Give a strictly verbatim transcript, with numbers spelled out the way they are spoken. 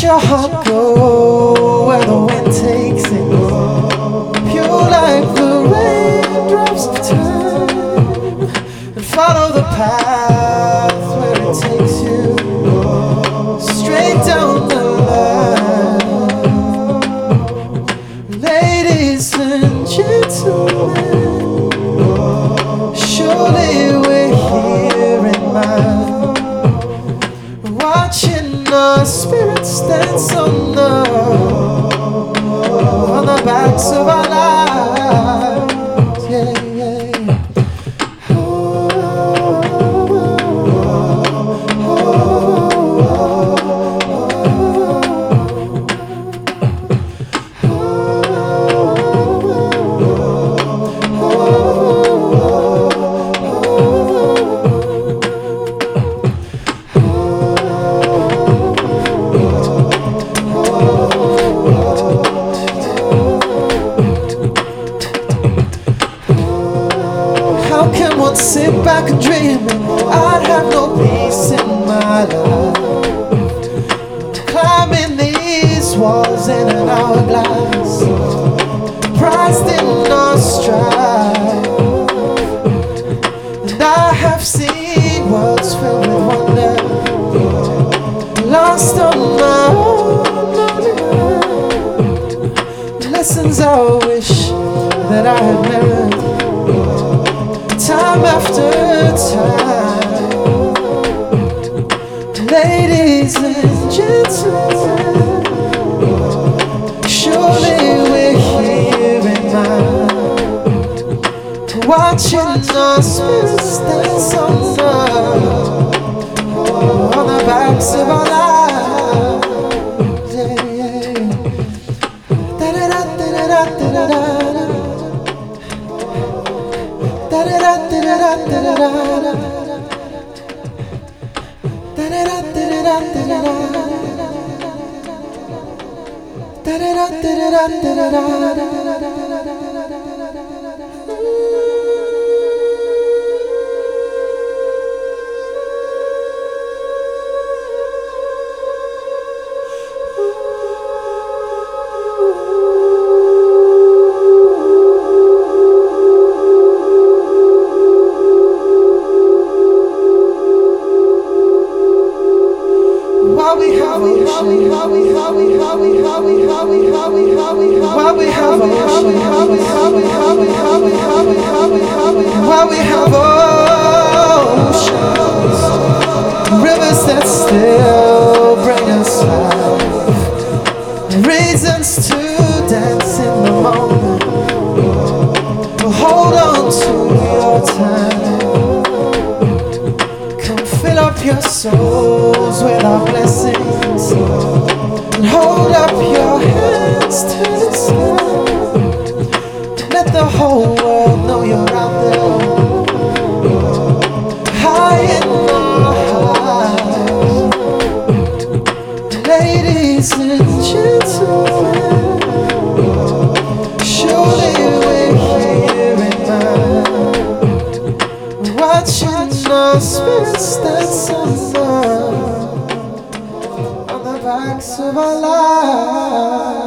your heart go where the wind takes it. Pure like the raindrops of time, and follow the path where it takes you, straight down the line. Ladies and gentlemen, surely we're here in mind, watching our spirits dance on the on the backs of our lives. Yeah, yeah. Oh, oh, oh, sit back and dream, I'd have no peace in my life. Climbing these walls in an hourglass, prized in our stride. And I have seen worlds filled with wonder, lost on my own. Lessons I wish that I had mirrored time after time. Ladies and gentlemen, surely we're here in mind, watching our spirits dance on the on the backs of our lives. Yeah, yeah. Da da da da da da da da. Da da da da da da da da. Da da da da da da da da. Da da da da da da da da. While we have ocean, while we have oceans, rivers that still bring us life, reasons to dance in the moment. But hold on to your time, come fill up your souls with our blessings, and hold up your hands to the sky. Let the whole world know you're out there, high in our highs. Ladies and gentlemen, surely we're here in mind, watching our spirits dance on the backs of our lives.